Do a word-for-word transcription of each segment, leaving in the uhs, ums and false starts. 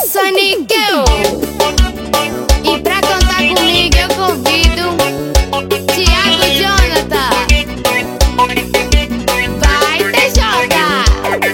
sou Níquel. E pra cantar comigo eu convido Thiago Jonathan. Vai, T J.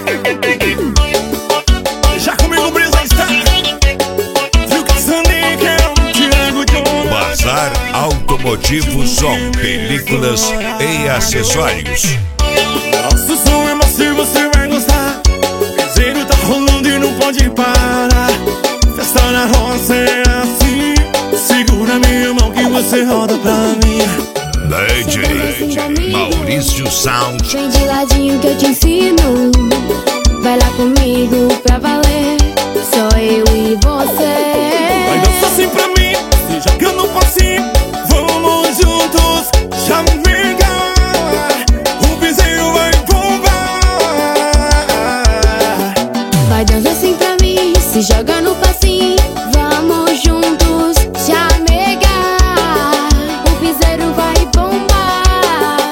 Já comigo, Brisa está. Viu que sou Níquel, Thiago Jonathan. Bazar Automotivo Som, películas e acessórios. Nosso som é macio, você vai gostar. Piseiro tá rolando e não pode parar. Festa na roça é assim. Segura minha mão que você roda pra mim. D J Maurício Sound. Vem de ladinho que eu te ensino. Vai lá comigo pra valer. Só eu e você. Vai dançar assim pra mim, se joga no passinho. Vamos juntos, chamiga. O piseiro vai bombar. Vai dançar assim pra mim, se joga no passinho. Vamos juntos, chamega. O piseiro vai bombar.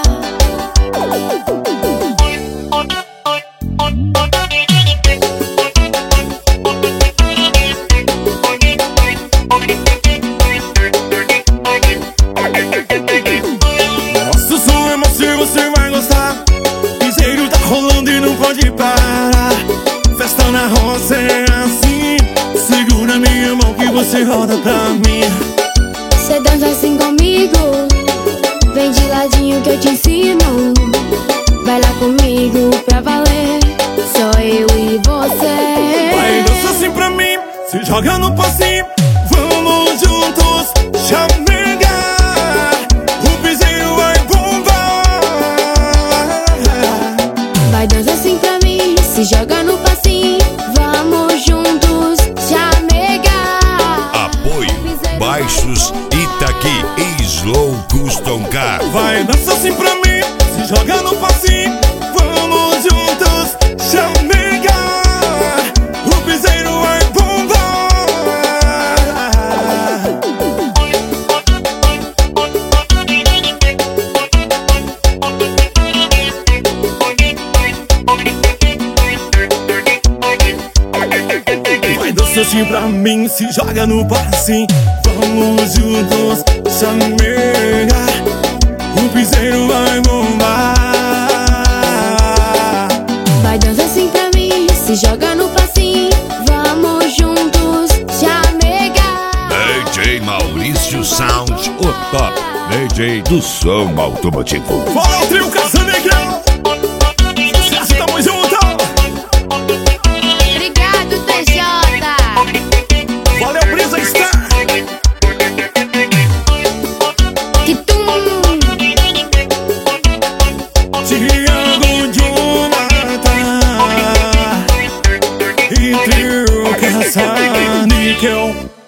Nosso som é macio, você vai gostar. Piseiro tá rolando e não pode parar. Festa na roça é assim. Segura minha mão que você roda pra mim. Cê dança assim comigo. Vem de ladinho que eu te ensino. Vai lá comigo pra valer. Só eu e você. Vai dançar assim pra mim, se joga no passinho. Vamos juntos, chamega. O piseiro vai bombar. Vai dançar assim pra mim, se joga no passinho. Vamos juntos, chamega. Apoio Baixos Itaqui e Slow Custom Car. Vai dançar assim pra mim, se joga no passinho. Vamos juntos, chamega. O piseiro vai bombar. Vai dançar assim pra mim, se joga no passinho. Vamos juntos, chamega. O piseiro vai bombar. Vai dançar assim pra mim, se joga no passinho. Vamos juntos, chamega. D J Maurício Sound, o top D J do som automotivo. Fala o trio Caça-Negrão. Sucesso, tamo junto. Obrigado, T J. Valeu, Brisa está. Que tum. Thiago Jonathan e trio Caça-Níquel.